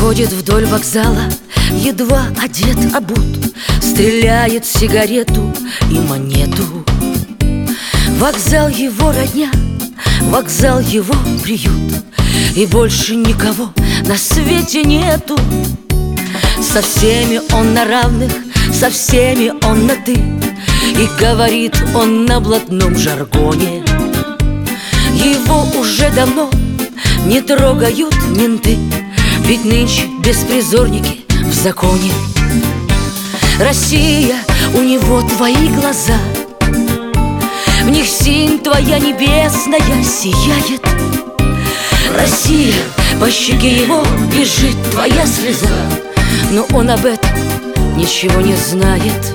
Ходит вдоль вокзала, едва одет, обут, стреляет сигарету и монету. Вокзал его родня, вокзал его приют, и больше никого на свете нету. Со всеми он на равных, со всеми он на «ты», и говорит он на блатном жаргоне. Его уже давно не трогают менты, ведь нынче беспризорники в законе. Россия, у него твои глаза, в них синь твоя небесная сияет. Россия, по щеке его бежит твоя слеза, но он об этом ничего не знает.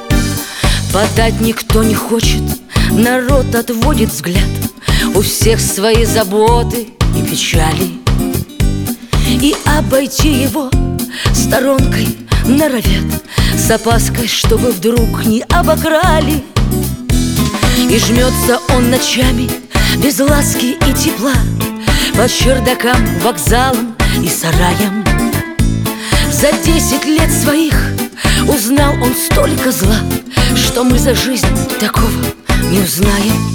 Подать никто не хочет, народ отводит взгляд, у всех свои заботы и печали, и обойти его сторонкой норовят, с опаской, чтобы вдруг не обокрали. И жмется он ночами без ласки и тепла по чердакам, вокзалам и сараям. За 10 лет своих узнал он столько зла, что мы за жизнь такого не узнаем.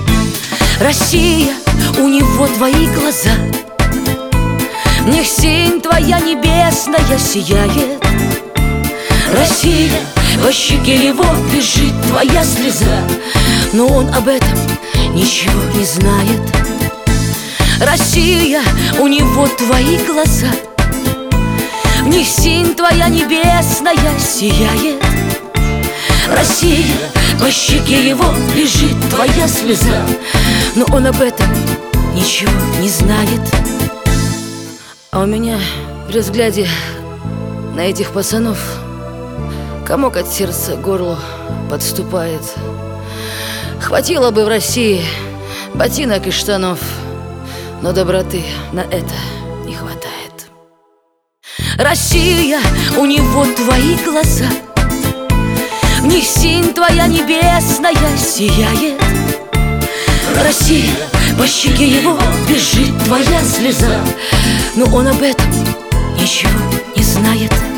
Россия, у него твои глаза, в них синь твоя небесная сияет. Россия, по щеке его бежит твоя слеза, но он об этом ничего не знает. Россия, у него твои глаза, в них синь твоя небесная сияет. Россия, по щеке его бежит твоя слеза, но он об этом ничего не знает. А у меня при взгляде на этих пацанов комок от сердца к горлу подступает. Хватило бы в России ботинок и штанов, но доброты на это не хватает. Россия, у него твои глаза, в них синь твоя небесная сияет. Россия, по щеке его бежит твоя слеза, но он об этом ничего не знает.